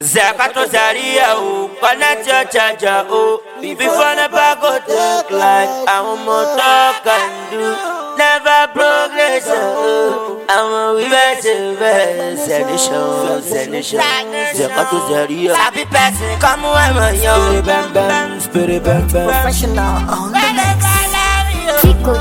Zakato Zaria, connect your charger, before never go take life. I'm more talk and do, never progress, I'm a weaver, sedition. Zakato Zaria, happy person, come on, my young, spirit bam, Professional on the mix. Chico,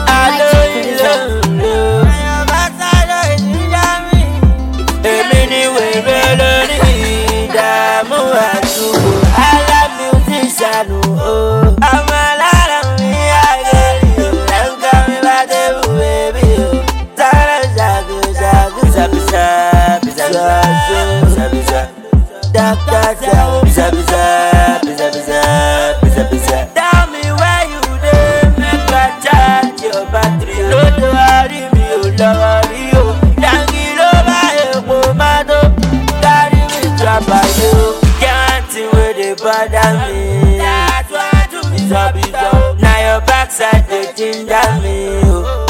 Tell me where you dey, make I charge your battery. Don't worry me, oh Lord, you. Yangi lova epo mato, carry me trap you. Can't wait they bother me. That's why to me so. Now your backside they ginger me, oh.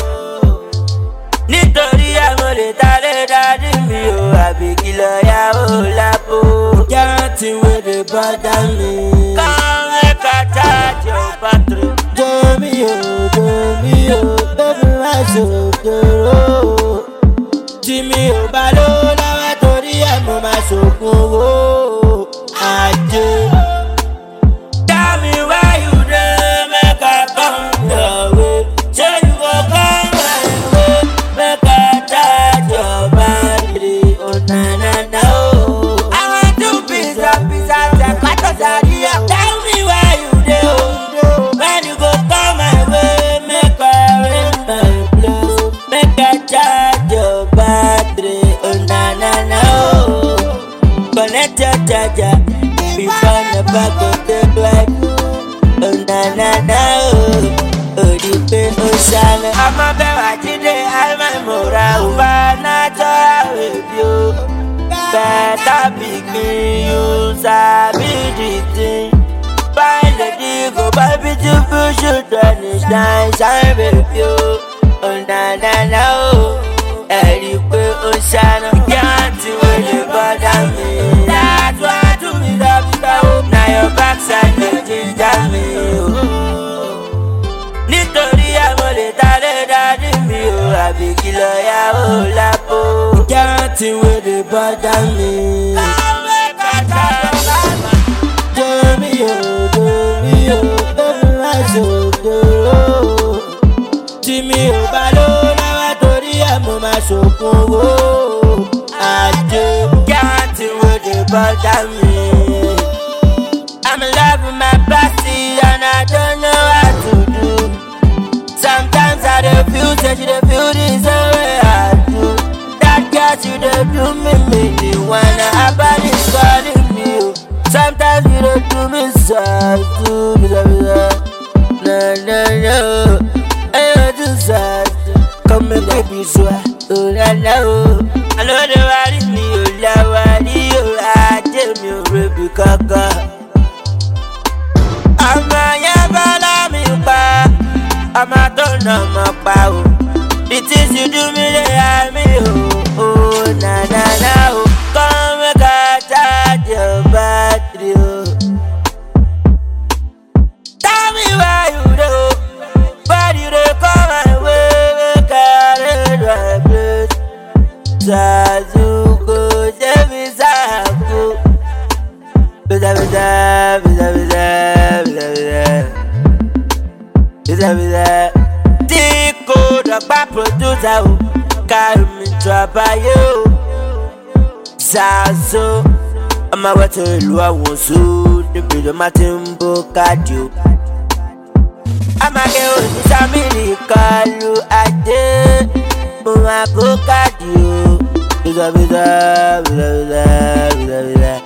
Nítorí àmọ̀lẹ̀ tálẹ̀ dájú mi ò àbí kìlọ̀ ya ó lápò. Can't wait they bother me. Come make I charge your battery. Jomi o, baby my sokoro. Tí mi ò bá lówó lọ́wọ́ torí ẹ̀ mo máa ṣògùn owó. Ajé. Tell me where you dey, make I come your way. Say you go come my way, make I charge your battery. Oh na na na oh. I want to pizza, Zakato Zaria. Tell me where you dey, oh. When you go come my way, make I ring my place, make I charge your battery. Oh na na na oh. Connect your charger before never go take life. Oh na na na oh. Odipe Oshana. I'm a better I'm a moral. Natural review. Better pick me, you sabi the thing. Find the digo, buy beautiful shoot and it's nice and review. Oh na na na oh. Odipe Oshana. Can't wait to bother me. That's why to me love you. Now your backside you ginger me, oh. Nítorí àmọ̀lẹ̀ tálẹ̀ dájú mi ò àbí kìlọ̀ ya ó lápò. Can't wait they bother me. Jomi o, baby my sokoro. Tí mi ò bá lówó lọ́wọ́ torí ẹ̀ mo máa ṣògùn owó. Ajé. Can't wait they bother me. I'm in love with my body and I don't know what to do. Sometimes I dey feel say she dey feel this way I do. That girl she dey do me the one about is calling me. Sometimes you dey do me sad too, no. I don't do sad. Come make me be sweat, oh la la oh. I know the worry me, oh la worry oh. I tell me oh baby kaka. Àmọ́ yẹn bá lámì pa, àmọ́ tó nà mọ́ pa o. The things you do me dey hide me o, oh na na na o. Come make I charge your battery o. Tell me where you dey o, where you dey come my way, make I raise my place. Zazuko, Jemi Zaku. Biza. Tico, the bad producer, carry me trabalho. Zazo, I'm a water lua wonsu, the bidder matimbo cardio. I'm a girl who's a mini calu, I did, Mumako cardio. Biza.